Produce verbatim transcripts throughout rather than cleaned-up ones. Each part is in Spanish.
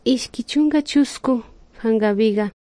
Ishkichunka chusku hankapiqa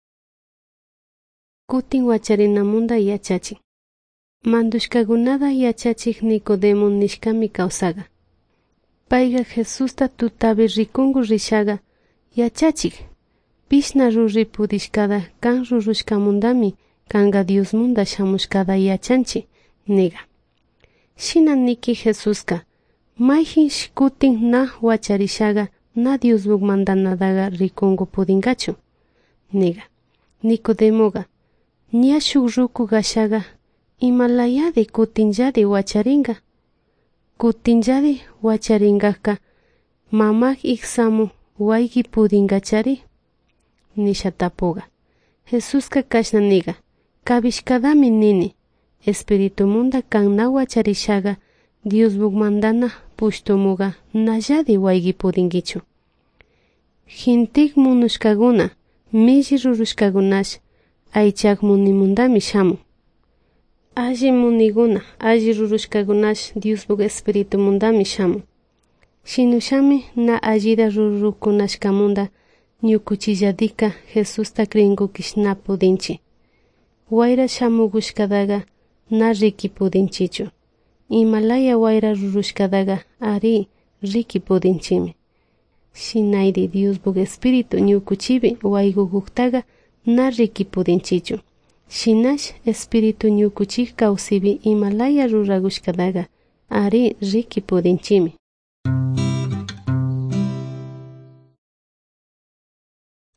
kutin wacharinamunda yachachin. Mandushkakunata yachachik Nicodemo nishkami kawsaka. Payqa Jesusta tutapi rikunku rishaka yachachik. Pishna ruri pudishkata kan rurushkamundami kanka Diosmunda shamushkata yachanchi niga. Shina niki Jesuska mayhinsh kutin na wacharishaka na Diosbuk mandanataqa rikunku pudinkachu niga. Nicodemoqa ña shuk ruku kashaka imalayadi kutinlladi wacharinka. Kutinlladi wacharinkaka mamak iksamu wayki pudinkachari nisha tapuga. Jesuska kashna niga kabishkadami nini Espiritumunda kan na wacharishaka Diosbuk mandana pushtumuga nalladi wayki pudinkichu. Jintik munushkakuna milli rurushkakunash aychak munimundami shamun. Alli munikuna alli rurushkakunash Diosbuk Espiritumundami shamun. Shinushami na allida rurukunashkamunda ñukuchilladika Jesusta krinkukish na pudinchi. Wayra shamukushkataqa na riki pudinchichu. Imalaya wayra rurushkataqa ari riki pudinchimi. Shinayri Diosbuk Espiritu ñukuchipi waykukuktaqa na riki pudinchichu. Shinash Espiritu ñukuchik kawsipi imalaya rurakushkataqa ari riki pudinchimi.